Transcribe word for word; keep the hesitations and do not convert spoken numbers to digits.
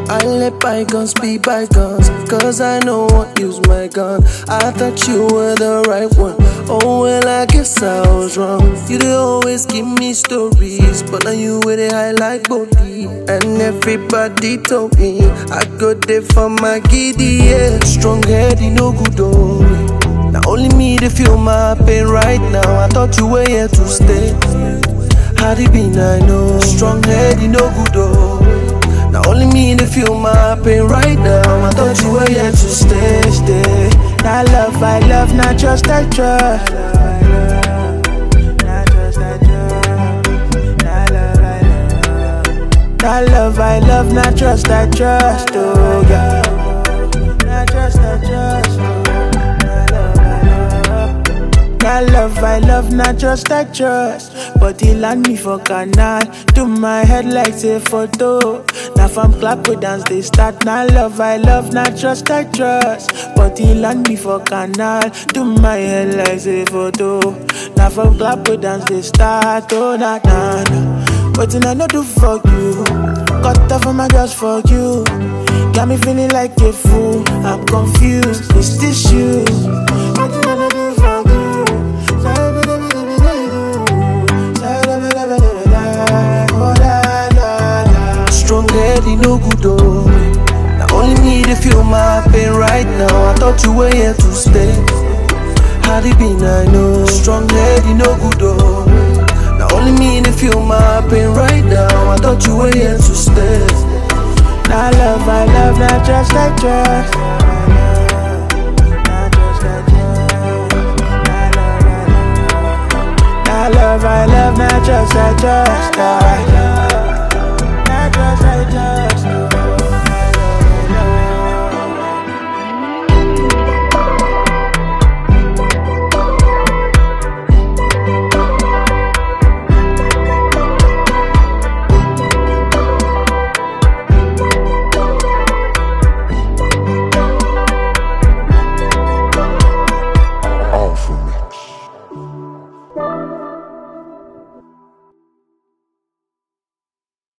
I let bygones be bygones, cause I know won't use my gun. I thought you were the right one. Oh well, I guess I was wrong. You did always give me stories, but now you with it high like body. And everybody told me I go there for my giddy, yeah. Strong head, no good though. Now only me to feel my pain right now. I thought you were here to stay. Had it been, I know. Strong head, no good though. Now only me to feel my pain right now. I thought you were here to stay, stay. Not love, I love, not just I trust. Not love, I love, not trust, I trust, oh yeah. Not trust, I trust, not love, I love, not trust, I trust. But he land me for canal, do my head like say photo. Now from clap we dance they start. Not love, I love, not trust, I trust. But he land me for canal, do my head like say photo. Now from clap we dance they start. Oh na na na. But I know do for you. Cut off my just for you. Got me feeling like a fool. I'm confused. Is this you? What I know do for you. Strong head, no good though. Now only me to feel my pain right now. I thought you were here to stay. Had it been, I know. Strong head, no good though. Now only me to feel my pain right now. I thought you were here to stay. Not love, I love, not just I trust. Not love, I love, not just I trust.